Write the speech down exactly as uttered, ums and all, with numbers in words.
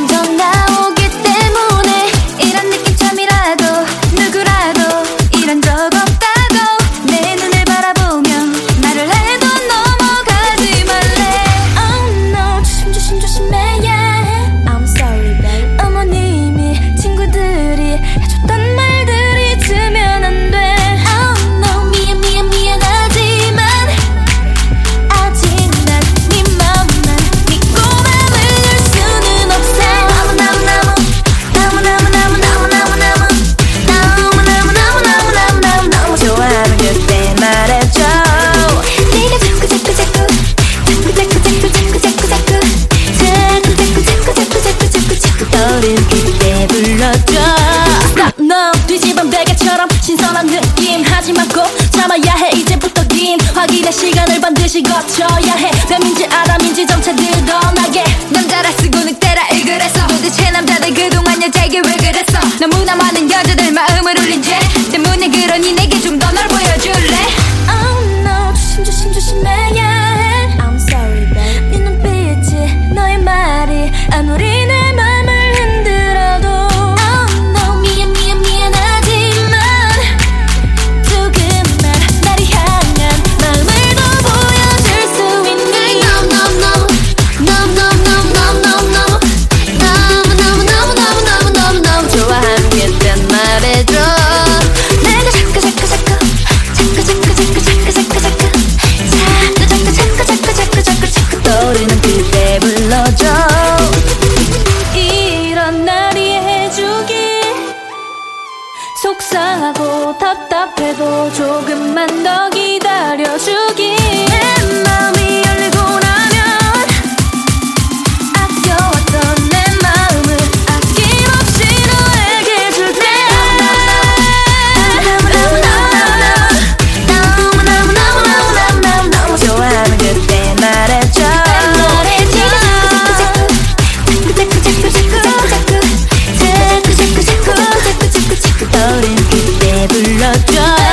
점점 나오기 때문에 이런 느낌쯤이라도 누구라도 이런 적 없다고 내 눈을 바라보며 말을 해도 넘어가지 말래. Oh no, 조심 조심 조심해 yeah. I'm sorry babe. 어머님이 친구들이 해줬던 말들이 잊으면 안 돼. Oh no, 미안 미안 미안하지만 아직 난 네 맘만 믿고 맘을 열 수는 없어. 너무 너무 너무 너무 너무 너무 너무 너무 너무 너무 너무 너무 너무 너무 너무 좋아하면 그때 말해줘. 네가 자꾸 자꾸 자꾸 자꾸 자꾸 자꾸 자꾸 자꾸 자꾸 자꾸 자꾸 자꾸 자꾸 자꾸 자꾸 떠오르는 그때 불러줘. Stop no 뒤집은 베개처럼 신선한 느낌 하지만 꼭 참아야 해. 이제부터 긴 확인의 시간을 반드시 거쳐야 해. 뱀인지 아담인지 점차 드러나게 남자라 쓰고 늑대라 일그랬어. 도대체 남자들 그동안 여자에게 왜 그랬어. 너무나 많은 여자들 마음을 울린 죄 때문에 그러니 내게 좀 더 널 보여줄래. Oh no 조심 조심 조심해 yeah. I'm sorry babe. 네 눈빛이 너의 말이 아무리 내 맘을 흔들어도 Oh no 미안 미안 미안하지만 조금만 나를 향한 마음을 더 보여줄 수 있니. No no no no no no no no no 너무 너무 너무 너무 너무 너무 너무 좋아하는 그때 말해줘. 내가 자꾸 자꾸 자꾸 자꾸 자꾸 자꾸 자꾸 자꾸 자꾸 자꾸 자꾸 자꾸 자꾸 자꾸 자꾸 떠오르는 그때 불러줘. 이런 날이 해주길 속상하고 답답해도 조금만 더 기다려주길. 내 마음이 열리고 나면 아껴왔던 내 마음을 아낌없이 너에게 줄게. 너무너무너무너무너무너무너무너무너무 너무 좋아하는 그때 말해줘. 자꾸 자꾸 자꾸 자꾸 자꾸 자꾸 자꾸 자꾸 자꾸 자꾸 자꾸 자꾸 떠오르는 그때 불러줘.